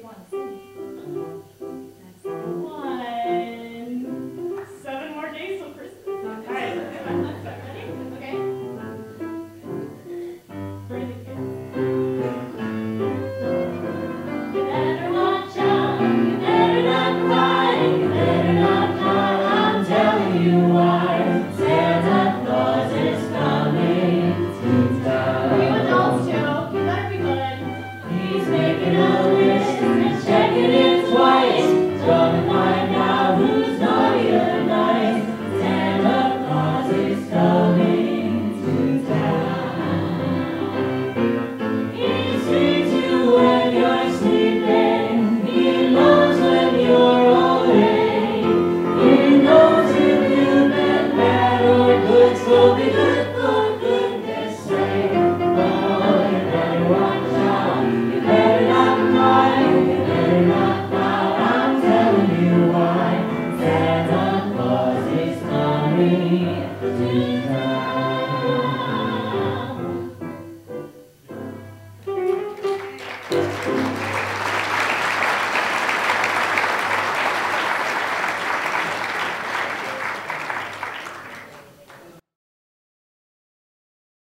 one. Sing. That's it. 7 more days till Christmas. All right, ready? Okay. For the kids. You better watch out, you better not cry, you better not cry, I'm telling you why. Santa Claus is coming to town. You adults too, you better be good. He's making a list and checking it twice. Gonna find out who's naughty or nice. Santa Claus is coming to town. He sees you when you're sleeping. He knows when you're awake. He knows if you've been bad or good. So be good for goodness sake. Oh, you better watch out. You better not cry. You better not pout. I'm telling you why. Santa Claus is coming to